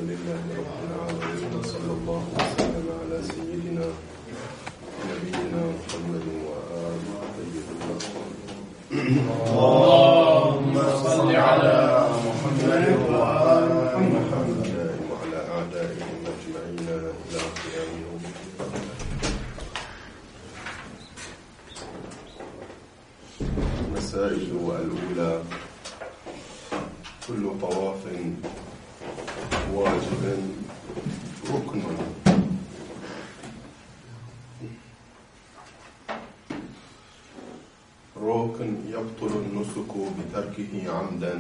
لله رب العالمين، صلى الله وسلم على سيدنا نبينا محمد وآله الطيبين. اللهم صل على محمد وآل محمد وعلى أعدائهم أجمعين إلى قيام يوم الدين. المسائل الأولى: كل طواف واجب ركن. ركن يبطل النسك بتركه عمدا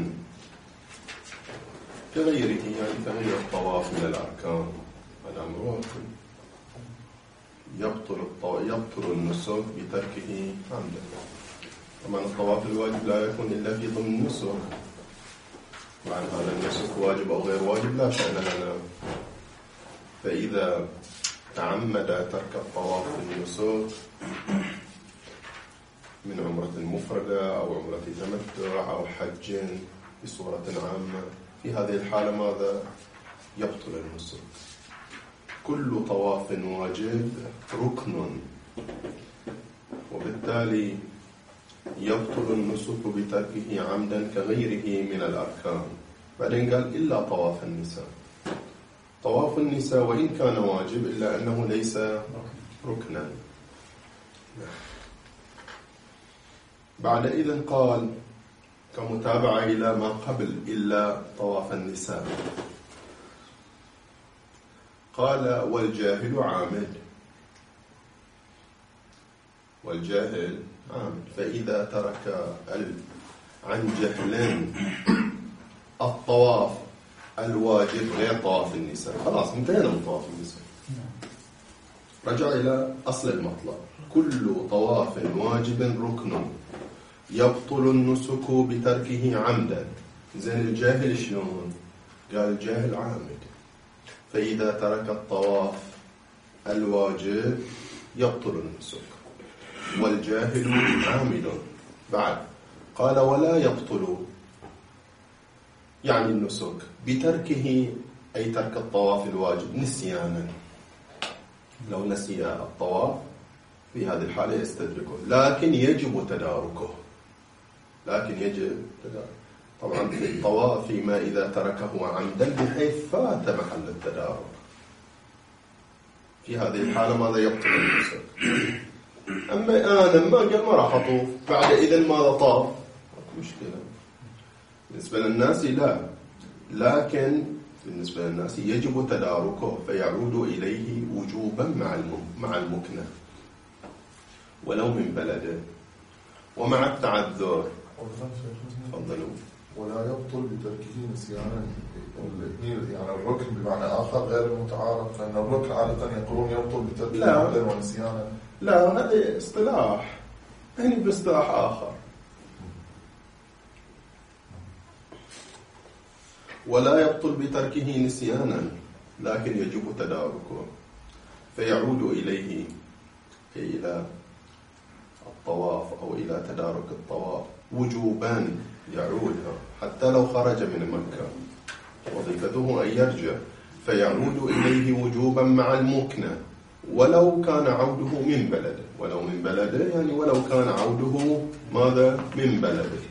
كغيره، يعني كغير الطواف من الأركان. هذا ركن يبطل النسك بتركه عمدا. طبعا الطواف الواجب لا يكون إلا في ضمن النسك، وعن هذا النسك واجب أو غير واجب لا شأن لنا. فإذا تعمد ترك الطواف في النسك من عمرة مفردة أو عمرة تمتع أو حج بصورة عامة، في هذه الحالة ماذا؟ يبطل النسك. كل طواف واجب ركن، وبالتالي يبطل النسك بتركه عمدا كغيره من الأركان. بعدين قال إلا طواف النساء. طواف النساء وإن كان واجب إلا أنه ليس ركنا. بعد إذن قال كمتابعة إلى ما قبل إلا طواف النساء، قال والجاهل عامد. والجاهل عامد، فإذا ترك عن جهل الطواف الواجب غير طواف النساء، خلاص انتهينا من طواف النساء، رجع إلى أصل المطلب: كل طواف واجب ركن يبطل النسك بتركه عمدا. زين الجاهل شلون؟ قال الجاهل عامد، فإذا ترك الطواف الواجب يبطل النسك. والجاهل عامد. بعد قال ولا يبطل يعني النسك بتركه، أي ترك الطواف الواجب نسيانا. لو نسي الطواف في هذه الحالة يستدركه، لكن يجب تداركه. طبعا في الطواف فيما إذا تركه عمدا بحيث فات محل التدارك، في هذه الحالة ماذا؟ يبطل النسك. أما أنا ما قال ما راح أطوف، بعد إذن ماذا؟ طاف، مشكلة. بالنسبة للناس لا، لكن بالنسبة للناس يجب تداركه، فيعود إليه وجوبا مع المكنة ولو من بلده ومع التعذر. تفضلوا. ولا يبطل بتركه نسيانا، يعني الركن بمعنى آخر غير المتعارف، لأن الركن عادة يقولون يبطل بتركه عمدا ونسيانا. لا، هذا اصطلاح، يعني باصطلاح آخر. ولا يبطل بتركه نسيانا، لكن يجب تداركه، فيعود إليه إلى الطواف أو إلى تدارك الطواف وجوبا، يعودها حتى لو خرج من مكة، وظيفته أن يرجع، فيعود إليه وجوبا مع المكنة ولو كان عوده من بلده. ولو من بلده يعني ولو كان عوده ماذا؟ من بلده.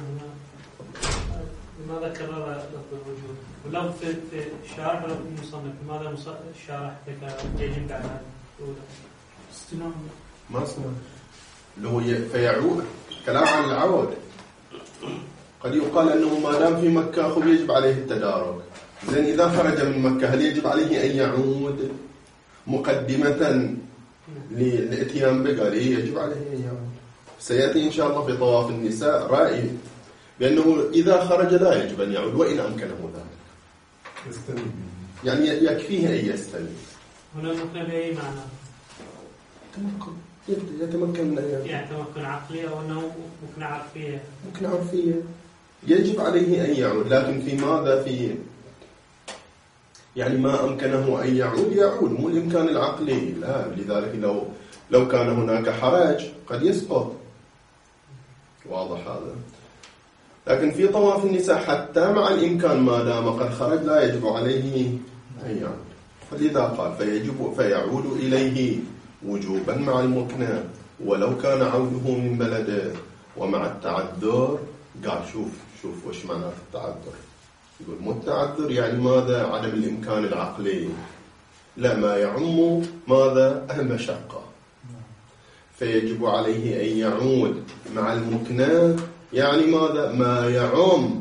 لماذا كرر لفظ الوجوب؟ ولو في الشارح ولو في المصنف، لماذا الشارح يجب على الأولى؟ استنام ما استنام اللي هو فيعود، كلام عن العود. قد يقال أنه ما دام في مكة يجب عليه التدارك. زين إذا خرج من مكة هل يجب عليه أن يعود مقدمة للإتيان بقى؟ يجب عليه أن يعود. سيأتي إن شاء الله في طواف النساء رأي بأنه إذا خرج لا يجب أن يعود وإن أمكنه ذلك، يعني يكفيه أن يستلم. هنا ممكن بأي معنى؟ تمكن، يتمكن من يعني تمكن عقلي أو أنه ممكن عرفية؟ ممكن عرفية. يجب عليه أن يعود، لكن في ماذا؟ في يعني ما أمكنه أن يعود، مو الإمكان العقلي، لا. لذلك لو كان هناك حرج قد يسقط. واضح هذا؟ لكن في طواف النساء حتى مع الإمكان ما دام قد خرج لا يجب عليه أن يعود. فلذا قال فيعود إليه وجوبا مع المكنى ولو كان عوده من بلده. ومع التعذر قال شوف وش معنى التعذر. يقول مو التعذر يعني ماذا؟ عدم الإمكان العقلي، لا، ما يعم ماذا؟ المشقة. فيجب عليه أن يعود مع المكنى يعني ماذا؟ ما يعم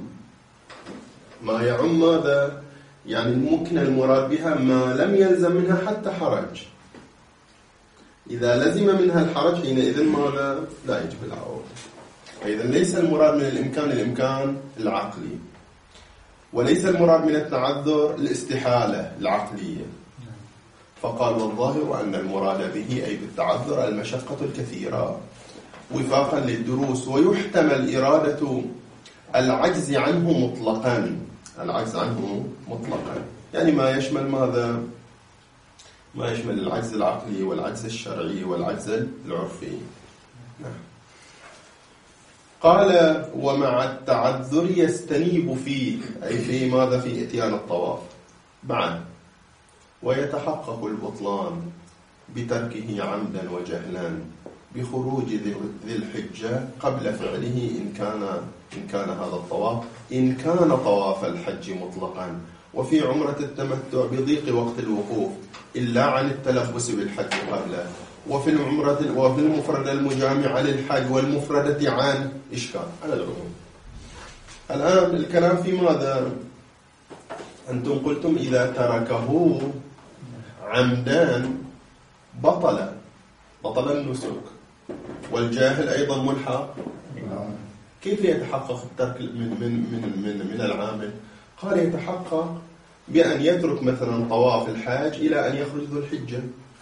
ماذا؟ يعني المكنى المراد بها ما لم يلزم منها حتى حرج. إذا لزم منها الحرج حينئذ ماذا؟ لا يجب العودة. فإذا ليس المراد من الإمكان العقلي، وليس المراد من التعذر الاستحالة العقلية. فقال والظاهر أن المراد به أي بالتعذر المشقة الكثيرة وفاقا للدروس، ويحتمل إرادة العجز عنه مطلقا. يعني ما يشمل ماذا؟ ما يشمل العجز العقلي والعجز الشرعي والعجز العرفي. قال ومع التعذر يستنيب فيه أي في ماذا؟ في إتيان الطواف. بعد ويتحقق البطلان بتركه عمدا وجهلا بخروج ذي الحجة قبل فعله إن كان هذا الطواف إن كان طواف الحج مطلقا، وفي عمرة التمتع بضيق وقت الوقوف إلا عن التلبس بالحج قبله، وفي المفردة المجامعة للحج والمفردة عن إشكال على العموم. الآن الكلام في ماذا؟ أنتم قلتم إذا تركه عمدا بطل النسك، والجاهل أيضا ملحق. كيف يتحقق الترك من العامل؟ قال يتحقق بأن يترك مثلا طواف الحاج إلى أن يخرج ذو الحجة.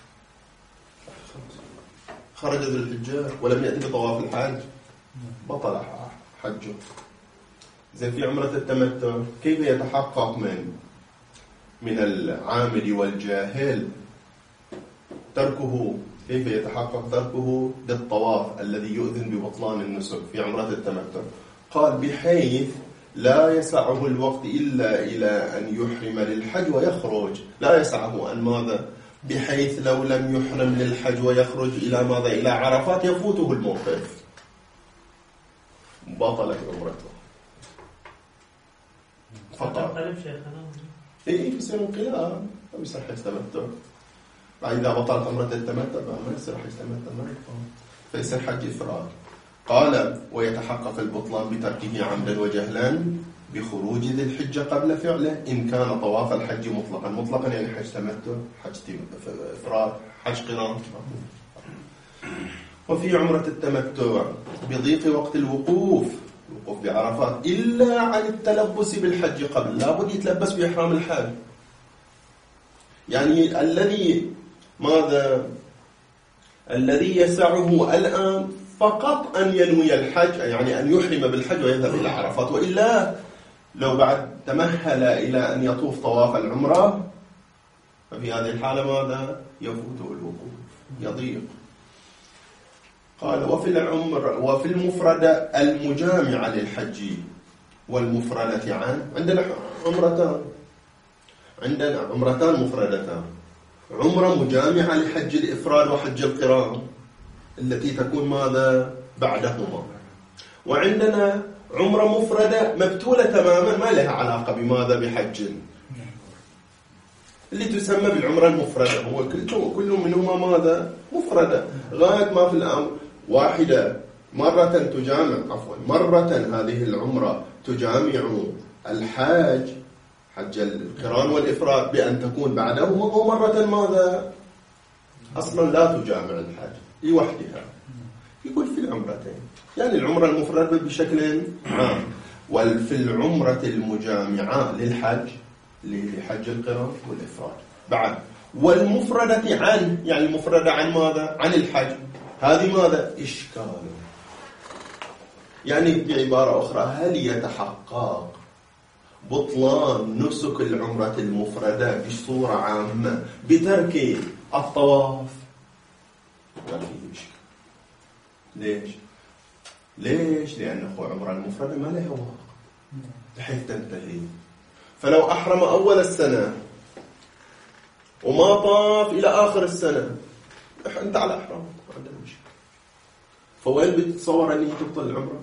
خرج ذو الحجة ولم يأتي بطواف الحاج بطل حجه. زين في عمرة التمتع كيف يتحقق من العامل والجاهل تركه؟ كيف يتحقق تركه للطواف الذي يؤذن ببطلان النسك في عمرة التمتع؟ قال بحيث لا يسعه الوقت إلا إلى أن يحرم للحج ويخرج. لا يسعه أن ماذا؟ بحيث لو لم يحرم للحج ويخرج إلى ماذا؟ إلى عرفات يفوته الموقف، بطلت عمرته فقط. إيه يصير انقلاب، ما يصير حج تمتع. إذا بطلت عمرة التمتع ما يصير حج تمتع، فيصير حج إفراد. قال ويتحقق البطلان بتركه عمدا وجهلا بخروج ذي الحجة قبل فعله إن كان طواف الحج مطلقا يعني حج تمتع، حج إفراد، حج قران. وفي عمرة التمتع بضيق وقت الوقوف بعرفات إلا عن التلبس بالحج قبل، لابد يتلبس بإحرام الحج. يعني الذي يسعه الآن فقط أن ينوي الحج، يعني أن يحرم بالحج ويذهب إلى عرفات، وإلا لو بعد تمهل إلى أن يطوف طواف العمرة ففي هذه الحالة ماذا؟ يفوته الوقوف، يضيق. قال وفي المفردة المجامعة للحج والمفردة عندنا عمرتان مفردتان، عمرة مجامعة لحج الإفراد وحج القران التي تكون ماذا؟ بعدهما. وعندنا عمرة مفردة مبتولة تماما ما لها علاقة بماذا؟ بحج، اللي تسمى بالعمرة المفردة. هو كل منهما ماذا؟ مفردة. غاية ما في الأمر واحدة مرة هذه العمرة تجامع الحاج حج القران والإفراد بأن تكون بعدهما، ومرة ماذا؟ أصلا لا تجامع الحج لوحدها. يقول في العمرتين، يعني العمرة المفردة بشكل عام، وفي العمرة المجامعة للحج لحج القران والإفراد بعد، والمفردة عن، يعني المفردة عن ماذا؟ عن الحج. هذه ماذا؟ إشكال. يعني بعبارة أخرى هل يتحقق بطلان نسك العمرة المفردة بصورة عامة بترك الطواف؟ ما فيه إشكال. ليش؟ ليش؟ لأن أخو عمرة المفردة ما لها واقع بحيث تنتهي. فلو أحرم أول السنة وما طاف إلى آخر السنة أنت على إحرام، ما عندنا مشكلة. فوين بتتصور أن تبطل العمرة؟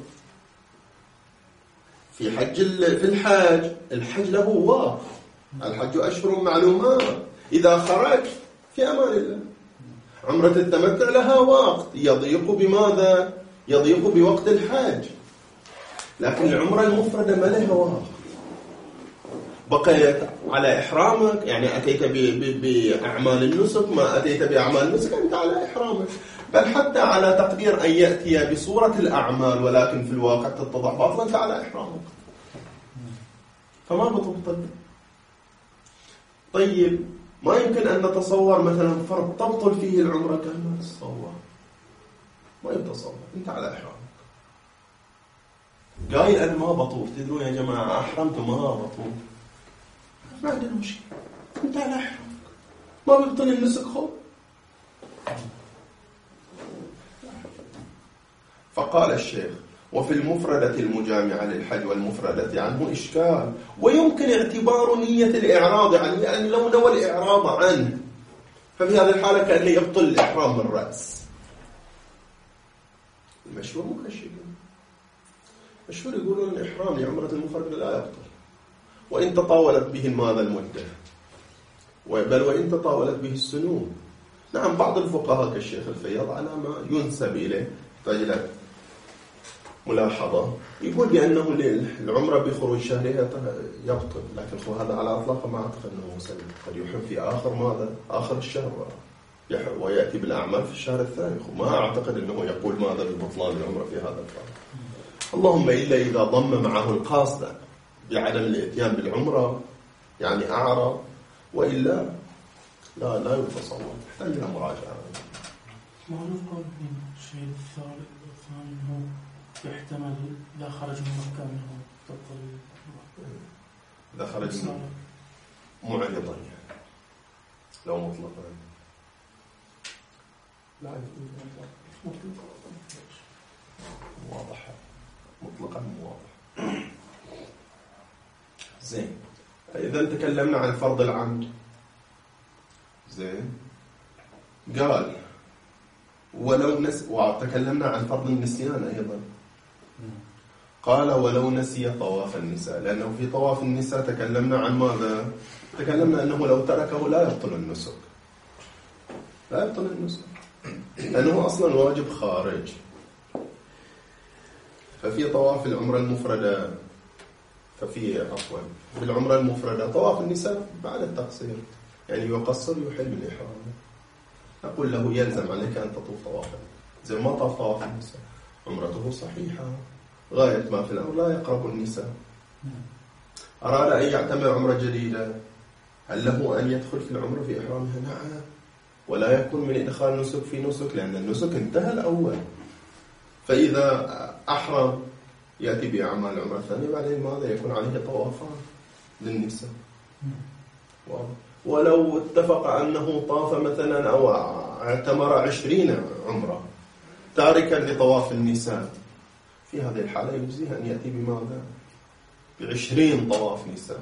في الحج له واقع. الحج أشهر معلومات، إذا خرج في أمان الله. عمرة التمتع لها وقت يضيق بماذا؟ يضيق بوقت الحج. لكن العمرة المفردة ما لها وقت. بقيت على إحرامك، يعني أتيت بأعمال النسك، ما أتيت بأعمال النسك أنت على إحرامك. بل حتى على تقدير أن يأتي بصورة الأعمال ولكن في الواقع تتضح باطلا أنت على إحرامك، فما بتبطل. طيب ما يمكن أن نتصور مثلا فرض تبطل فيه العمرة، كان ما تتصور، ما يتصور، أنت على إحرامك. قايل أنا ما بطوف، تدرون يا جماعة أحرمت ما بطوف، ما عندنا مشكلة، أنت على إحرامك، ما بيبطل النسك خو. فقال الشيخ: وفي المفردة المجامعة للحج والمفردة عنه إشكال، ويمكن اعتبار نية الإعراض عنه، لأن لو نوى الإعراض عنه ففي هذه الحالة كأنه يبطل الإحرام من رأس. المشهور مو كالشيء، المشهور يقولون الإحرام لعمرة المفردة لا يبطل وإن تطاولت به ماذا المدة، بل وإن تطاولت به السنون. نعم بعض الفقهاء كالشيخ الفياض على ما ينسب إليه تجد ملاحظة يقول بأنه العمرة بخروج شهرها يبطل، لكن هذا على أطلاق ما أعتقد أنه مسلم. قد يحرم في آخر ماذا؟ آخر الشهر ويأتي بالأعمال في الشهر الثاني. ما أعتقد أنه يقول ماذا ببطلان العمرة في هذا الوقت، اللهم إلا إذا ضم معه القاصد بعدم الإتيان بالعمرة يعني أعرض، وإلا لا يتصور، تحتاج إلى مراجعة. معروف قول الشيء الثاني أنه يحتمل إذا خرج من مكة أنه تبطل، إذا خرج معرضا يعني لو مطلقا لا واضح، مطلقا واضح. زين، إذا تكلمنا عن فرض العمد، زين، قال ولو وتكلمنا عن فرض النسيان أيضا، قال ولو نسي طواف النساء، لأنه في طواف النساء تكلمنا عن ماذا؟ تكلمنا أنه لو تركه لا يبطل النسك، لا يبطل النسك لأنه أصلا واجب خارج. ففي طواف العمرة المفردة، في العمرة المفردة طواف النساء بعد التقصير، يعني يقصر يحل من إحرامه، نقول له يلزم عليك أن تطوف طوافا. زي ما طاف طواف النساء عمرته صحيحة، غاية ما في الأمر لا يقرب النساء. أراد أن يعتمر عمرة جديدة، هل له أن يدخل في العمرة في إحرامها؟ نعم، ولا يكون من إدخال نسك في نسك، لأن النسك انتهى الأول. فإذا أحرم يأتي بأعمال العمرة الثانية، بعدين ماذا؟ يكون عليه طوافان للنساء. ولو اتفق أنه طاف مثلا أو اعتمر 20 عمرة تاركا لطواف النساء، في هذه الحالة يجزيه أن يأتي بماذا؟ ب20 طواف نساء.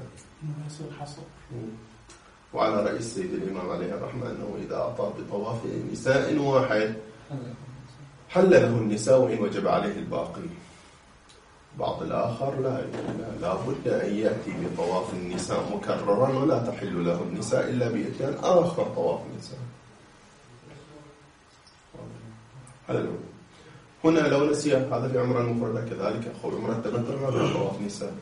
وعلى رأي السيد الإمام عليه الرحمة أنه إذا أطاف بطواف نساء واحد حل له النساء وإن وجب عليه الباقي. بعض الآخر لا بد أن يأتي بطواف النساء مكررا، ولا تحل له النساء إلا بإتيان آخر طواف النساء. هنا لو نسي هذا في عمرة المفردة كذلك، أخو عمرة التمتع هذا طواف نساء.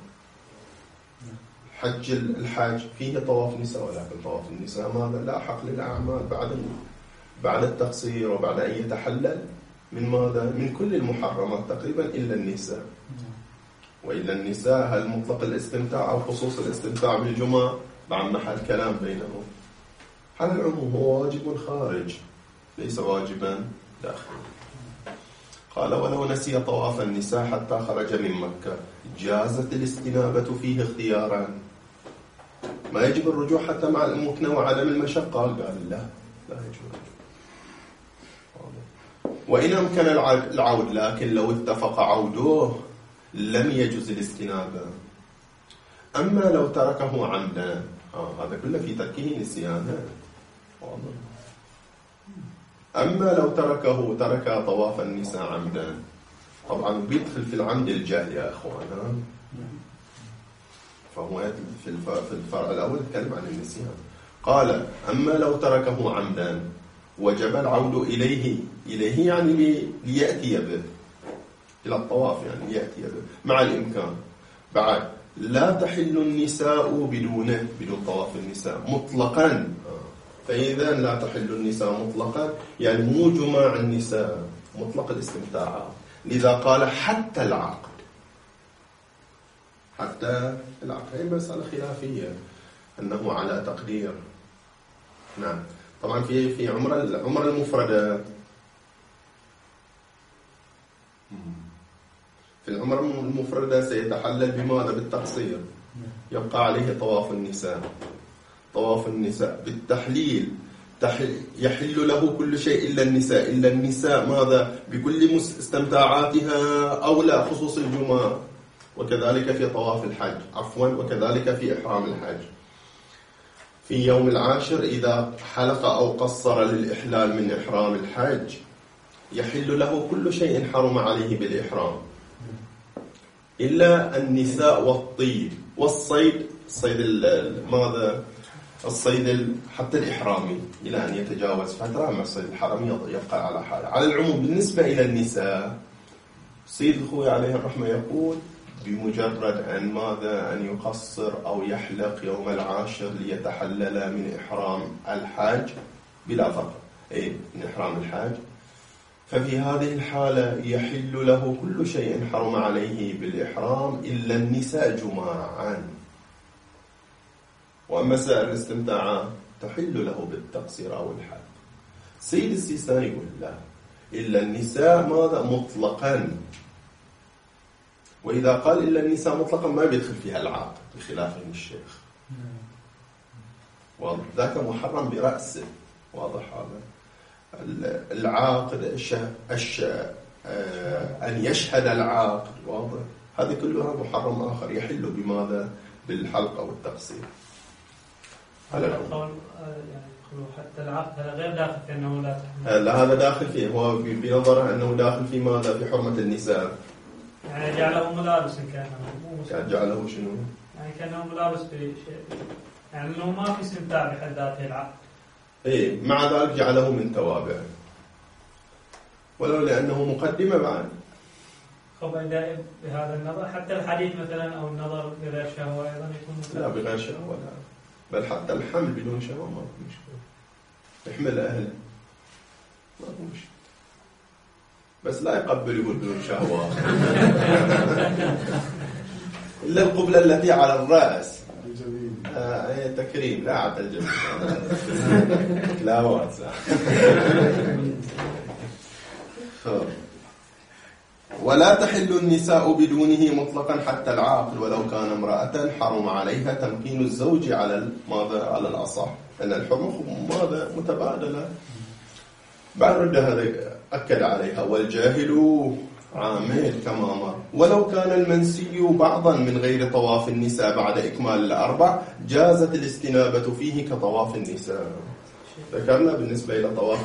الحاج فيه طواف نساء، ولكن طواف النساء ماذا؟ لا حق للأعمال بعد التقصير وبعد أن يتحلل من ماذا؟ من كل المحرمات تقريبا إلا النساء. وإلا النساء هل مطلق الاستمتاع أو خصوص الاستمتاع بالجمعة؟ بعد محل كلام بينهم. هل العموم هو واجب خارج ليس واجبا داخل. قال ولو نسي طواف النساء حتى خرج من مكة جازت الاستنابة فيه اختيارا، ما يجب الرجوع حتى مع المكنة وعدم المشقة؟ قال لا يجب الرجوع. وإن أمكن العود، لكن لو اتفق عوده لم يجوز الاستنابة. أما لو تركه عمدا، هذا كله في تركه نسيانا. أما لو ترك طواف النساء عمدا، طبعا بيدخل في العمد الجهل يا أخوانا، فهو في الفرع الأول يتكلم عن النسيان. قال أما لو تركه عمدا وجب العود إليه يعني ليأتي به إلى الطواف، يعني ليأتي به مع الإمكان. بعد لا تحل النساء بدون طواف النساء مطلقا. فإذا لا تحل النساء مطلقا يعني مو جماع النساء، مطلق الاستمتاع. لذا قال حتى العقد. هي مسألة خلافية أنه على تقدير. نعم طبعا في عمر المفردات، في العمر المفردة سيتحلل بماذا؟ بالتقصير. يبقى عليه طواف النساء بالتحليل. يحل له كل شيء إلا النساء ماذا؟ بكل استمتاعاتها أو لا، خصوص الجمعة. وكذلك في طواف الحج وكذلك في إحرام الحج. في يوم العاشر إذا حلق أو قصر للإحلال من إحرام الحج يحل له كل شيء حرم عليه بالإحرام إلا النساء والطيب والصيد. ماذا؟ الصيد حتى الإحرامي إلى أن يتجاوز فترة، مع الصيد الحرمي يبقى على حاله. على العموم بالنسبة إلى النساء، سيد الخوي عليه الرحمة يقول بمجرد أن يقصر أو يحلق يوم العاشر ليتحلل من إحرام الحاج بلا فرق، من إحرام الحاج، ففي هذه الحالة يحل له كل شيء حرم عليه بالإحرام إلا النساء جماعا. وأما سائر الاستمتاعات تحل له بالتقصير أو الحلق. سيد السيستاني يقول لا، إلا النساء ماذا؟ مطلقا. وإذا قال إلا النساء مطلقا ما بيدخل فيها العاقد بخلاف الشيخ، وذاك محرم برأسه. واضح هذا؟ العاقد أن يشهد العاقد، واضح؟ هذه كلها محرم آخر يحل بماذا؟ بالحلق أو التقصير. هذا القول يعني حتى العقد هذا غير داخل في أنه لا تحمل. لا هذا داخل فيه، هو بنظره أنه داخل في ماذا؟ في حرمة النساء. يعني جعله ملابس كأنه جعله شنو؟ يعني كأنه ملابس بشيء، يعني أنه ما في استمتاع بحد ذاته العقد. مع ذلك جعله من توابع، ولو لأنه مقدمة بعد. بهذا النظر حتى الحديث مثلا أو النظر بغير شهوة أيضا يكون لا بغير شهوة لا، بل حتى الحمل بدون شهوة ما في مشكلة، يحمل أهله ما في مشكلة، بس لا يقبل يقول بدون شهوة إلا القبلة التي على الرأس تكريم، لا عاد الجميل لا واسع. ولا تحل النساء بدونه مطلقا حتى العاقل ولو كان امرأة حرم عليها تمكين الزوج على على الأصح، لأن الحرمة ماذا؟ متبادلة. بعد رد هذا أكد عليها والجاهل عامل كما أمر. ولو كان المنسي بعضا من غير طواف النساء بعد إكمال الأربع جازت الاستنابة فيه كطواف النساء. ذكرنا بالنسبة إلى طواف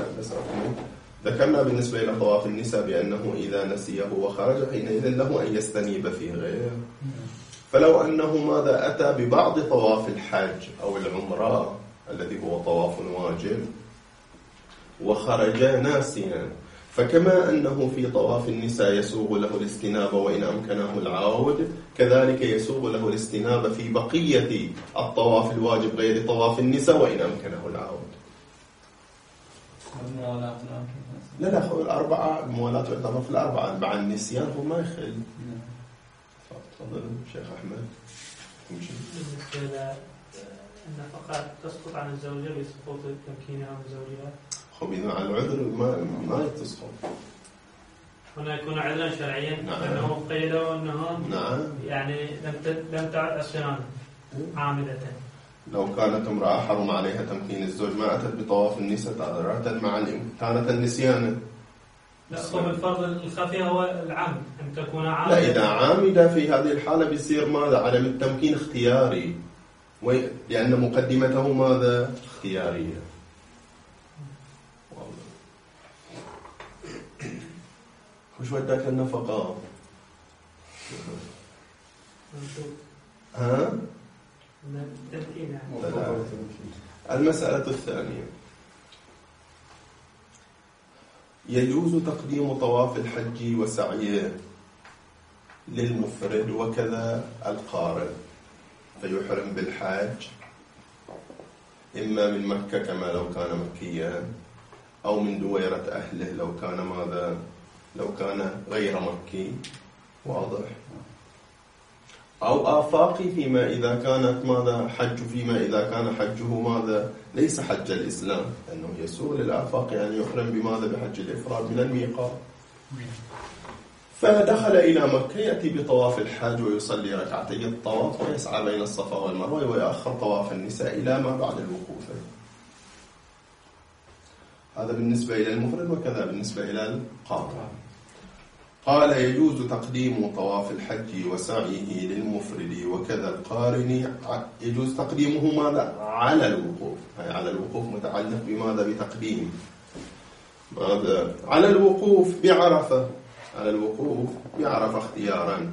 النساء بأنه إذا نسيه وخرج حينئذ له أن يستنيب في غيره. فلو أنه ماذا أتى ببعض طواف الحج أو العمرة الذي هو طواف واجب وخرج ناسيا، فكما أنه في طواف النساء يسوغ له الاستنابة وإن أمكنه العود، كذلك يسوغ له الاستنابة في بقية الطواف الواجب غير طواف النساء وإن أمكنه العود. لا الأربعة الموالاة تعتبر في الأربعة، مع النسيان هو ما يخل. تفضل شيخ أحمد. بالنسبة النفقات تسقط عن الزوجة بسقوط تمكينها من زوجها. مع العذر ما تسقط. هنا يكون عذرا شرعيا، أنه قيلوا أنه يعني لم تعد عصيانا عامدة. لو كانت امرأة حرم عليها تمكين الزوج ما أتت بطواف النساء، أتت مع كانت النسيان لا صوم الفرض الخفي هو العام أن تكون عام. لا إذا عامدة في هذه الحالة بيصير ماذا؟ عدم التمكين اختياري، لأن مقدمته ماذا؟ اختيارية. وش وداك النفقة؟ ها؟ المسألة الثانية، يجوز تقديم طواف الحج وسعيه للمفرد وكذا القارن، فيحرم بالحج إما من مكة كما لو كان مكيا، أو من دويرة أهله لو كان ماذا؟ لو كان غير مكي، واضح؟ أو آفاقي فيما إذا كانت ماذا؟ حج فيما إذا كان حجه ماذا؟ ليس حج الإسلام، لأنه يسوغ للآفاق يعني يحرم بماذا؟ بحج الإفراد من الميقات. فدخل إلى مكة يأتي بطواف الحاج ويصلي ركعتي الطواف ويسعى بين الصفا والمروة ويأخر طواف النساء إلى ما بعد الوقوف. هذا بالنسبة إلى المفرد وكذا بالنسبة إلى القارن. قال يجوز تقديم طواف الحج وسعيه للمفرد وكذا القارن، يجوز تقديمه ماذا؟ على الوقوف، هي على الوقوف متعلق بماذا؟ بتقديم ماذا؟ على الوقوف بعرفة، على الوقوف بعرفة اختيارا.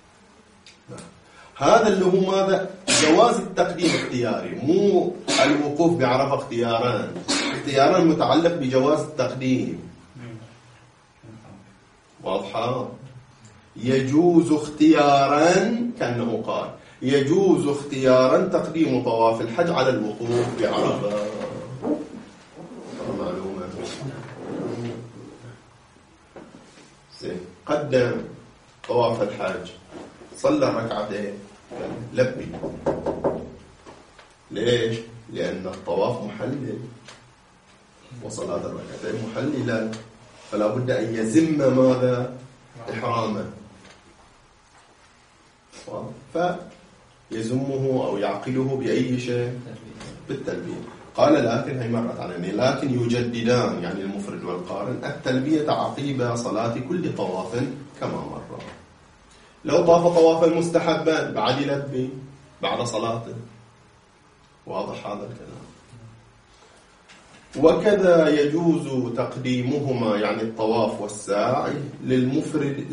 هذا اللي هو ماذا؟ جواز التقديم اختياري، مو الوقوف بعرفة اختيارا. اختيارا متعلق بجواز التقديم، واضحة؟ يجوز اختيارا، كأنه قال يجوز اختيارا تقديم طواف الحج على الوقوف بعرفة. معلومة. قدم طواف الحج، صلى ركعتين، لبي. ليش؟ لأن الطواف محلل وصلاة الركعتين محللة، فلا بد أن يزم ماذا؟ إحرامه، فيزمه أو يعقله بأي شيء؟ بالتلبية. قال لكن هي مرت علينا، لكن يجددان يعني المفرد والقارن التلبية عقيب صلاة كل طواف كما مر. لو طاف طوافا مستحبا بعد يلبي بعد صلاته، واضح هذا الكلام. وكذا يجوز تقديمهما يعني الطواف والسعي للمفرد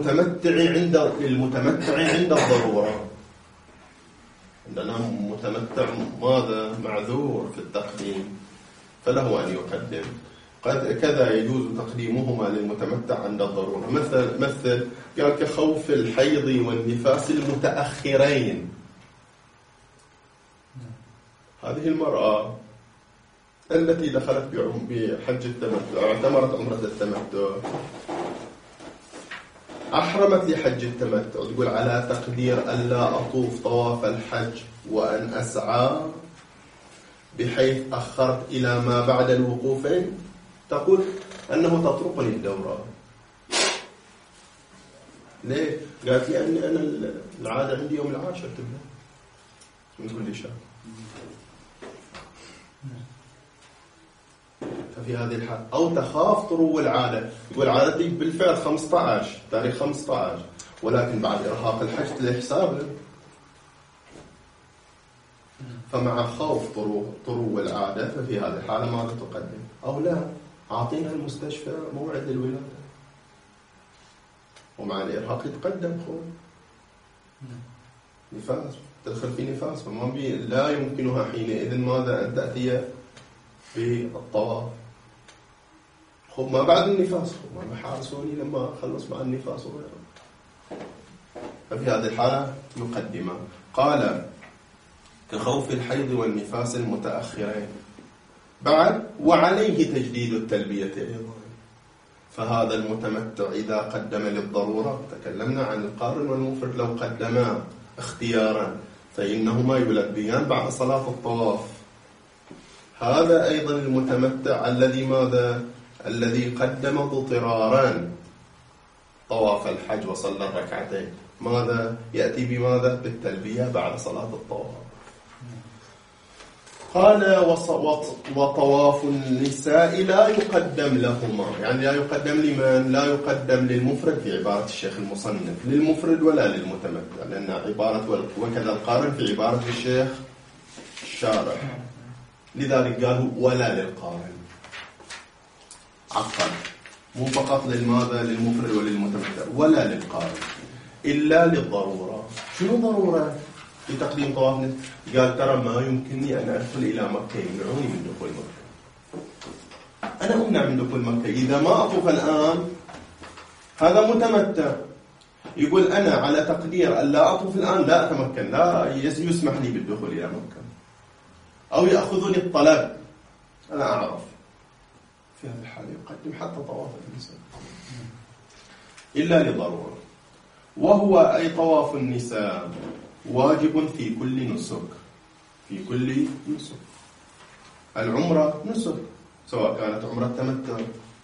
للمتمتع عند الضرورة. عندنا متمتع ماذا؟ معذور في التقديم، فله أن يقدم. كذا يجوز تقديمهما للمتمتع عند الضرورة. مثل قال كخوف الحيض والنفاس المتأخرين. هذه المرأة التي دخلت بحج التمتع، اعتمرت عمرة التمتع، أحرمت لحج التمتع، تقول على تقدير ألا أطوف طواف الحج وأن أسعى بحيث أخرت إلى ما بعد الوقوفين، تقول أنه تطرقني الدورة. ليه؟ قالت لأني أنا العادة عندي يوم العاشر تبدأ من كل شهر. ففي هذه الحالة أو تخاف طرو العادة، يقول عادتي بالفعل 15 تاريخ 15، ولكن بعد إرهاق الحج لحسابه، فمع خوف طرو العادة ففي هذه الحالة ماذا تقدم؟ أو لا أعطينا المستشفى موعد الولادة، ومع الإرهاق يتقدم خوف نفاس، تدخل في نفاس، فما لا يمكنها حينئذ ماذا؟ أن تأتي بالطواف. خب ما بعد النفاس، خب ما حارسوني لما خلص مع النفاس وغيره. ففي هذه الحالة يقدم. قال كخوف الحيض والنفاس المتأخرين. بعد وعليه تجديد التلبية أيضا. فهذا المتمتع إذا قدم للضرورة، تكلمنا عن القارن والمفرد لو قدما اختيارا فإنهما يلبيان بعد صلاة الطواف. هذا أيضا المتمتع الذي ماذا؟ الذي قدم اضطرارا طواف الحج وصلى الركعتين، ماذا؟ يأتي بماذا؟ بالتلبية بعد صلاة الطواف. قال وطواف النساء لا يقدم لهما، يعني لا يقدم لمن؟ لا يقدم للمفرد في عبارة الشيخ المصنف، للمفرد ولا للمتمتع، لأن عبارة وكذا القارن في عبارة الشيخ الشارح، لذلك قالوا ولا للقارن. عقل مو فقط للماذا؟ للمفرد وللمتمتع، ولا للقارن إلا للضرورة. شنو ضرورة في تقديم طواف النساء؟ قال ترى ما يمكنني أن أدخل إلى مكة، يمنعوني من دخول مكة، أنا أمنع من دخول مكة إذا ما أطوف الآن. هذا متمتع يقول أنا على تقدير أن لا أطوف الآن لا أتمكن، لا يسمح لي بالدخول إلى مكة، أو يأخذني الطلب، أنا أعرف في هذه الحالة يقدم حتى طواف النساء إلا لضرورة. وهو أي طواف النساء واجب في كل نسك، في كل نسك. العمرة نسك، سواء كانت عمرة تمتع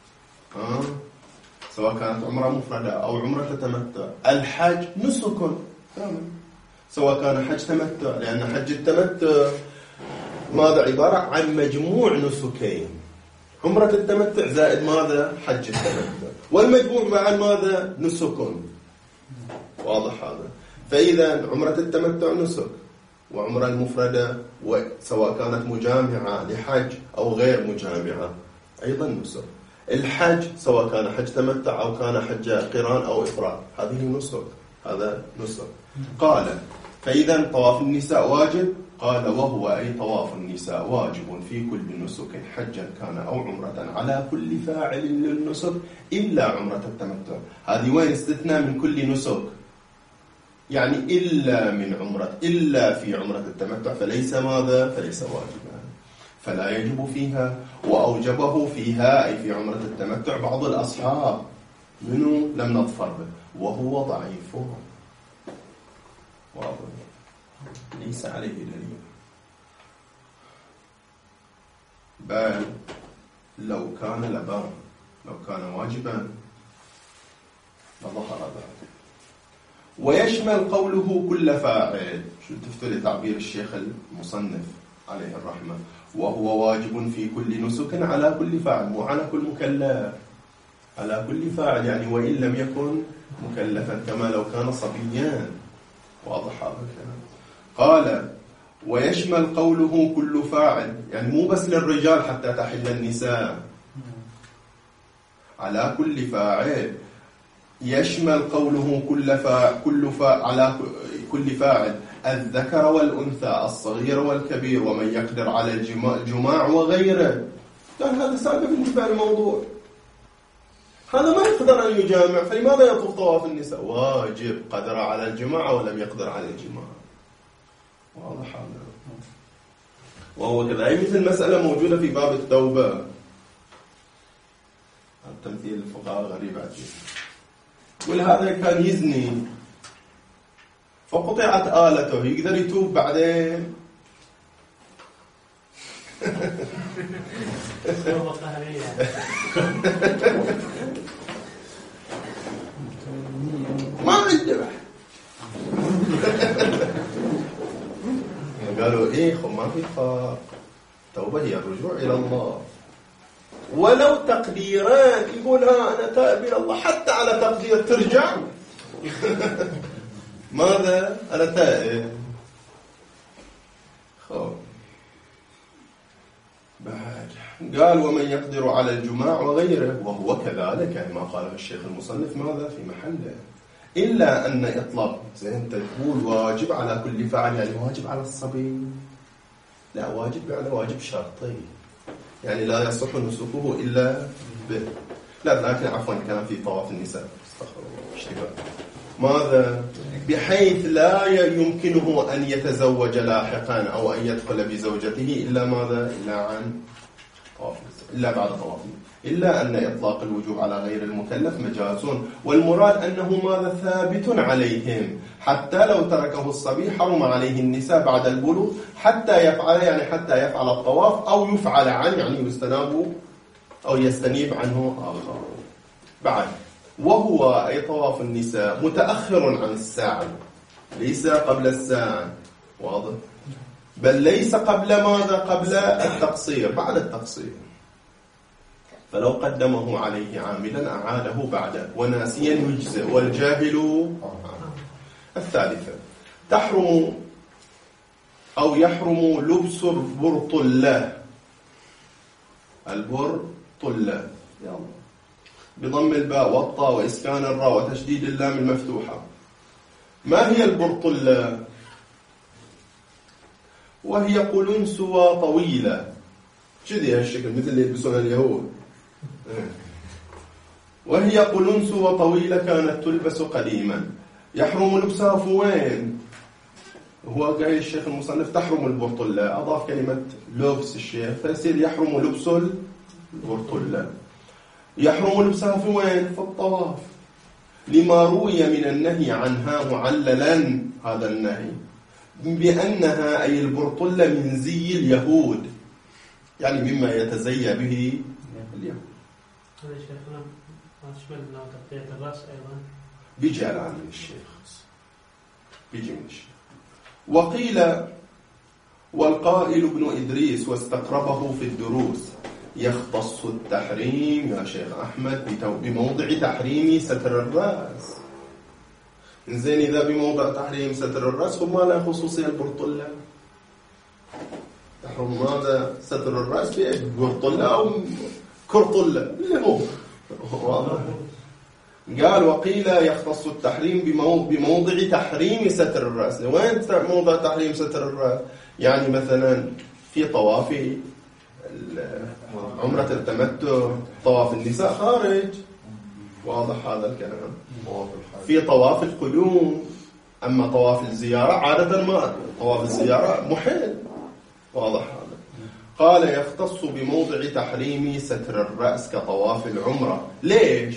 سواء كانت عمرة مفردة أو عمرة تمتع. الحج نسك كامل، سواء كان حج تمتع، لأن حج التمتع ماذا؟ عبارة عن مجموع نسكين، عمرة التمتع زائد ماذا؟ حج التمتع، والمجموع مع ماذا؟ نسك. واضح هذا؟ فإذا عمرة التمتع نسك، وعمرة المفردة سواء كانت مجامعة لحج أو غير مجامعة أيضا نسك. الحج سواء كان حج تمتع أو كان حج قران أو إفراد، هذه نسك، هذا نسك. قال فإذا طواف النساء واجب. قال وهو أي طواف النساء واجب في كل نسك، حجا كان أو عمرة، على كل فاعل للنسك إلا عمرة التمتع. هذه وين استثناء من كل نسك؟ يعني إلا من عمرة، إلا في عمرة التمتع فليس ماذا؟ فليس واجبا، فلا يجب فيها. وأوجبه فيها أي في عمرة التمتع بعض الأصحاب، منه لم نظفر به وهو ضعيف، واضح ليس عليه دليل. بل لو كان لبان، لو كان واجبا لظهر ذلك. ويشمل قوله كل فاعل، شو تفتل تعبير الشيخ المصنف عليه الرحمة، وهو واجب في كل نسك على كل فاعل، مو على كل مكلف، على كل فاعل، يعني وإن لم يكن مكلفا، كما لو كان صبيا. واضح هذا الكلام؟ قال ويشمل قوله كل فاعل، يعني مو بس للرجال حتى تحل النساء، على كل فاعل. يشمل قوله على كل فاعل الذكر والأنثى، الصغير والكبير، ومن يقدر على الجماع وغيره. قال هذا سابق بالنسبة للموضوع، هذا ما يقدر أن يجامع، فلماذا يطوف طواف النساء؟ واجب، قدر على الجماع ولم يقدر على الجماع. واضح هذا؟ وهو كذلك مثل مسألة موجودة في باب التوبة. التمثيل الفقهاء غريب عجيب. يقول هذا كان يزني فقطعت آلته، يقدر يتوب بعدين؟ ما عنده. قالوا إيه ما في فرق، توبة هي الرجوع إلى الله. ولو تقديران يقول أنا تائب إلى الله، حتى على تقدير ترجع ماذا؟ أنا تائب. بعد قال ومن يقدر على الجماع وغيره، وهو كذلك، يعني ما قاله الشيخ المصنف ماذا في محله، إلا أن إطلاق زين تقول واجب على كل فاعل، يعني واجب على الصبي؟ لا، واجب يعني واجب شرطي، يعني لا يصح نسكه إلا به. لا لكن عفوا كان في طواف النساء، استغفر الله اشتباه، ماذا؟ بحيث لا يمكنه أن يتزوج لاحقا أو أن يدخل بزوجته إلا ماذا؟ إلا عن طواف النساء، إلا بعد طواف النساء. إلا أن إطلاق الوجوب على غير المكلف مجاز، والمراد أنه ماذا؟ ثابت عليهم، حتى لو تركه الصبي حرم عليه النساء بعد البلوغ حتى يفعل، يعني حتى يفعل الطواف أو يفعل عنه، يعني يستناب أو يستنيب عنه آخر. بعد وهو أي طواف النساء متأخر عن الساعة، ليس قبل الساعة، واضح؟ بل ليس قبل ماذا؟ قبل التقصير، بعد التقصير. فلو قدمه عليه عاملا أعاده بعده، وناسيا يجزئ، والجاهل. الثالثة تحرم أو يحرم لبس البرطلة. البرطلة بضم الباء والطاء وإسكان الراء وتشديد اللام المفتوحة. ما هي البرطلة؟ وهي قلنسوة طويلة كذي هالشكل مثل اللي يلبسونها اليهود. وهي قلنسوة طويلة كانت تلبس قديما. يحرم لبسها فوين؟ هو قايل الشيخ المصنف تحرم البرطلة، أضاف كلمة لبس الشيخ فيصير يحرم لبس البرطلة. يحرم لبسها فوين؟ في الطواف، لما روي من النهي عنها معللا هذا النهي بأنها أي البرطلة من زي اليهود، يعني مما يتزيى به اليهود. هذا شيخنا ما تشمل تغطية الرأس أيضا؟ بيجي على عن الشيخ، بيجي من الشيخ. وقيل والقائل ابن إدريس واستقربه في الدروس يختص التحريم يا شيخ أحمد بموضع تحريم ستر الرأس. إنزين إذا بموضع تحريم ستر الرأس وما لا خصوصية البرطلة، تحرم ماذا؟ ستر الرأس ببرطلة أو كرطلة اللي هو واضح. قال وقيل يختص التحريم بموضع تحريم ستر الرأس. وين موضع تحريم ستر الرأس؟ يعني مثلا في طواف عمرة التمتع، طواف النساء خارج، واضح هذا الكلام. في طواف القدوم، أما طواف الزيارة عادة ما طواف الزيارة محل، واضح هذا. قال يختص بموضع تحريم ستر الرأس كطواف العمرة. ليش؟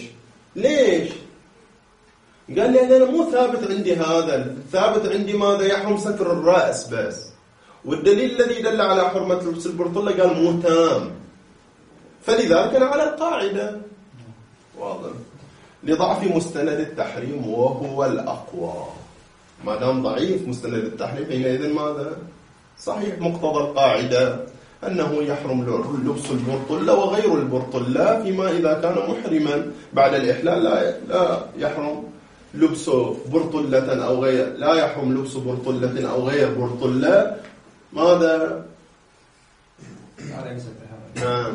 قال لي أنا مو ثابت عندي هذا، ثابت عندي ماذا؟ يحرم ستر الرأس بس، والدليل الذي دل على حرمة لبس البرطلة قال مو تام، فلذلك أنا على القاعدة، واضح. لضعف مستند التحريم وهو الأقوى. ما دام ضعيف مستند التحريم حينئذ ماذا؟ صحيح مقتضى القاعدة أنه يحرم لبس البرطلة وغير البرطلة، فيما إذا كان محرما بعد الإحلال لا يحرم لبس برطلة أو غير، لا يحرم لبس برطلة أو غير برطلة. ماذا؟ نعم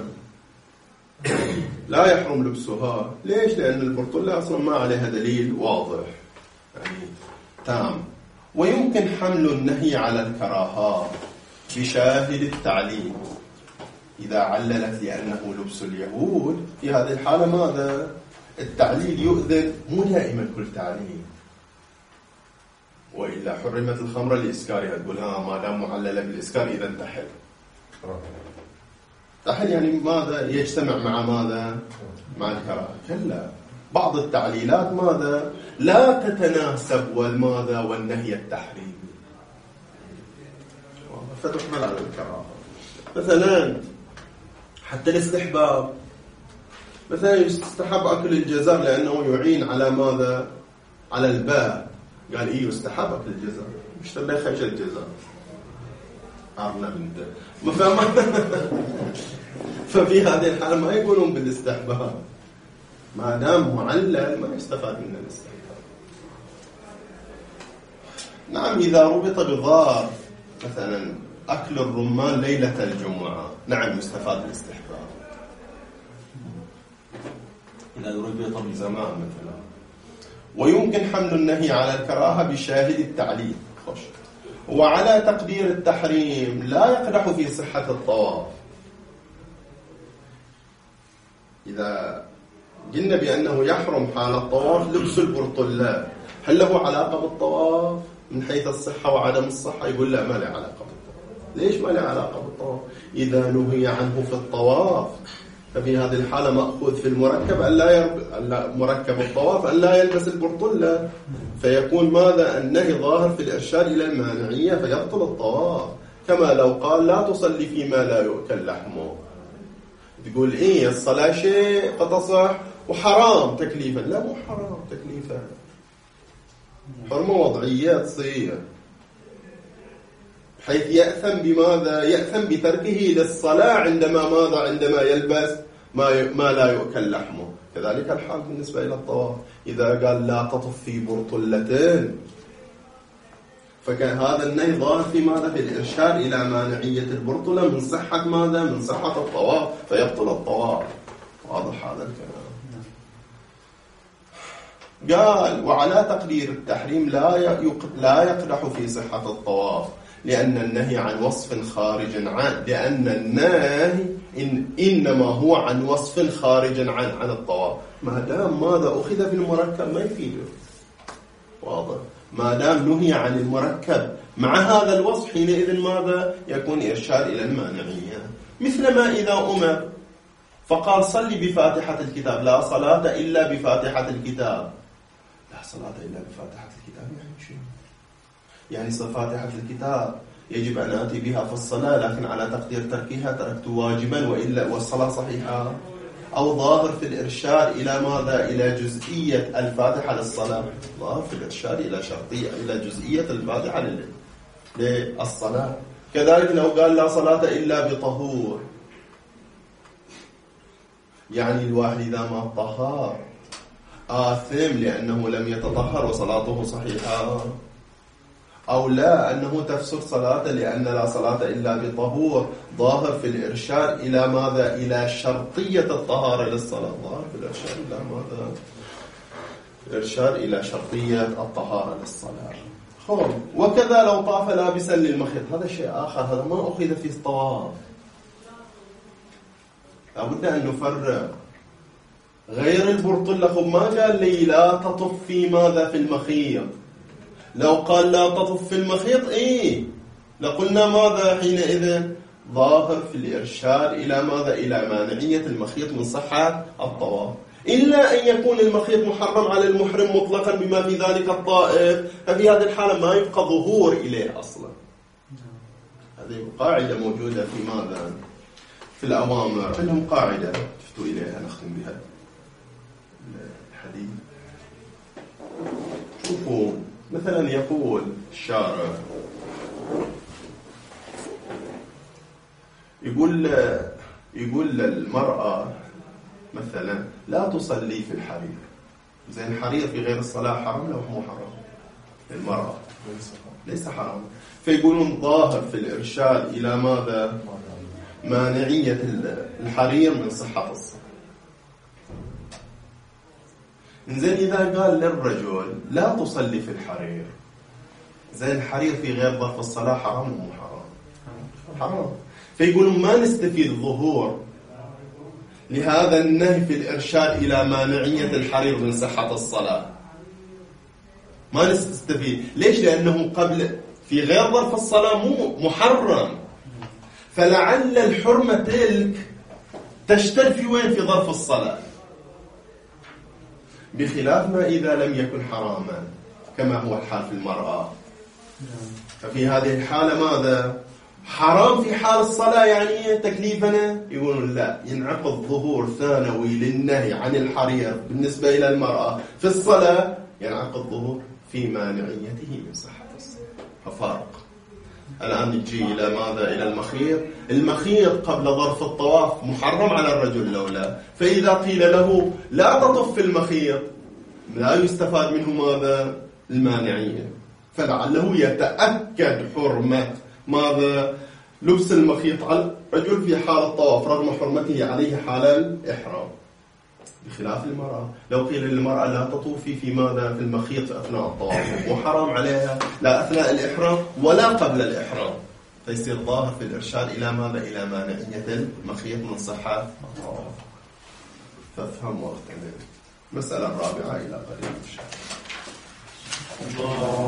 لا يحرم لبسها. ليش؟ لأن البرطلة أصلا ما عليها دليل واضح يعني تام. ويمكن حمل النهي على الكراهة بشاهد التعليل إذا عللت لأنه لبس اليهود. في هذه الحالة ماذا؟ التعليل يؤذن، مو دائما كل تعليل، وإلا حرمت الخمر لإسكارها، تقول ما دام معللة بالإسكار إذا تحل يعني ماذا؟ يجتمع مع ماذا؟ مع الكراهة. كلا، بعض التعليلات ماذا؟ لا تتناسب والماذا؟ والنهي التحريمي، فتحمل على الكراهة. مثلا حتى الاستحباب، مثلا يستحب أكل الجزر لأنه يعين على ماذا؟ على الباء. قال إيه يستحب أكل الجزر، مش تبقى خشى الجزر عارنا بنت مفهوم. ففي هذه الحالة ما يقولون بالاستحباب، ما دام معلل ما يستفاد من الاستحباب. نعم إذا ربط بضار، مثلا أكل الرمان ليلة الجمعة، نعم يستفاد بالاستحباب. إذا ربط بزمان مثلا. ويمكن حمل النهي على الكراهة بشاهد التعليل. خوش. وعلى تقدير التحريم لا يقدح في صحة الطواف. إذا قلنا بأنه يحرم حال الطواف لبس البرطلات، هل له علاقة بالطواف من حيث الصحة وعدم الصحة؟ يقول لا، ما له علاقة بالطواف. ليش ما له علاقة بالطواف؟ إذا نهي عنه في الطواف ففي هذه الحالة مأخوذ في المركب مركب الطواف أن لا يلبس البرطلة، فيكون ماذا؟ النهي ظاهر في الإرشاد إلى المانعية فيبطل الطواف. كما لو قال لا تصلي فيما لا يؤكل لحمه، تقول إيه الصلاة شيء فتصح وحرام تكليفا. لا، مو حرام تكليفا، حرمة وضعية تصير. حيث يأثم بماذا؟ يأثم بتركه للصلاة عندما ماذا؟ عندما يلبس ما لا يؤكل لحمه. كذلك الحال بالنسبة إلى الطواف، إذا قال لا تطف في برطلتين، فكان هذا النهي ظاهر في ماذا؟ في الإرشاد إلى مانعية البرطلة من صحة ماذا؟ من صحة الطواف، فيبطل الطواف. واضح هذا الكلام. قال وعلى تقدير التحريم لا يقدح في صحة الطواف، لأن النهي عن وصف خارج عنه، لأن النهي إنما هو عن وصف خارج عن الطواف. ما دام ماذا أخذ بالمركب ما يفيده. واضح؟ ما دام نهي عن المركب مع هذا الوصف، حينئذ ماذا؟ يكون إرشاد إلى المانعية. مثل ما إذا أمر فقال صلي بفاتحة الكتاب، لا صلاة إلا بفاتحة الكتاب. لا صلاة إلا بفاتحة الكتاب يعني شيء، يعني فاتحة الكتاب يجب أن آتي بها في الصلاة، لكن على تقدير تركها تركت واجبا وإلا والصلاة صحيحة. أو ظاهر في الإرشاد إلى ماذا؟ إلى جزئية الفاتحة للصلاة، ظاهر في الإرشاد إلى شرطية إلى جزئية الفاتحة للصلاة. كذلك لو قال لا صلاة إلا بطهور، يعني الواحد إذا ما طهر آثم لأنه لم يتطهر وصلاته صحيحة، أو لا أنه تفسد صلاة لأن لا صلاة إلا بطهور، ظاهر في الإرشاد إلى ماذا؟ إلى شرطية الطهارة للصلاة، ظاهر في الإرشاد إلى ماذا؟ الإرشاد إلى شرطية الطهارة للصلاة. وكذا لو طاف لابسا للمخيط، هذا شيء آخر، هذا ما أخذ في الطواف. لابد أن نفرق. غير البرطلة ما قال لي لا تطف في ماذا؟ في المخيط. لو قال لا تطف في المخيط لقلنا ماذا حينئذ؟ ظاهر في الإرشاد إلى ماذا؟ إلى مانعية المخيط من صحة الطواف، إلا أن يكون المخيط محرم على المحرم مطلقا بما في ذلك الطائف، ففي هذه الحالة ما يبقى ظهور إليه أصلا. هذه قاعدة موجودة في ماذا؟ في الأوامر. عندهم قاعدة شفتوا إليها نختم بها الحديث. شوفوا مثلا يقول الشارع، يقول للمرأة مثلا لا تصلي في الحرير. زين الحرير في غير الصلاة حرام لو مو حرام؟ المرأة ليس حرام. فيقولون ظاهر في الإرشاد إلى ماذا؟ مانعية الحرير من صحة الصلاة. زين إذا قال للرجل لا تصلي في الحرير، زين الحرير في غير ظرف الصلاة حرام ومو حرام؟ حرام. فيقولون ما نستفيد ظهور لهذا النهي في الإرشاد إلى مانعية الحرير من صحة الصلاة، ما نستفيد. ليش؟ لأنه قبل في غير ظرف الصلاة مو محرم، فلعل الحرمة تلك تشتد في وين؟ في ظرف الصلاة، بخلاف ما إذا لم يكن حراما كما هو الحال في المرأة. ففي هذه الحالة ماذا؟ حرام في حال الصلاة، يعني تكليفنا يقولون لا، ينعقد ظهور ثانوي للنهي عن الحرير بالنسبة إلى المرأة في الصلاة، ينعقد ظهور في مانعيته من صحة الصلاة. ففارق. الآن نجي إلى ماذا؟ إلى المخيط. المخيط قبل ظرف الطواف محرم على الرجل لولا، فإذا قيل له لا تطف في المخيط لا يستفاد منه ماذا؟ المانعية. فلعله يتأكد حرمة ماذا؟ لبس المخيط على الرجل في حال الطواف رغم حرمته عليه حال الإحرام، بخلاف المرأة. لو قيل للمرأة لا تطوفي في ماذا؟ في المخيط في أثناء الطواف، وحرام عليها لا أثناء الإحرام ولا قبل الإحرام، فيصير ظاهر في الإرشاد إلى ماذا؟ إلى مانعية المخيط من صحة الطواف. فافهم واغتنم. المسألة الرابعة إلى قليل إن شاء الله.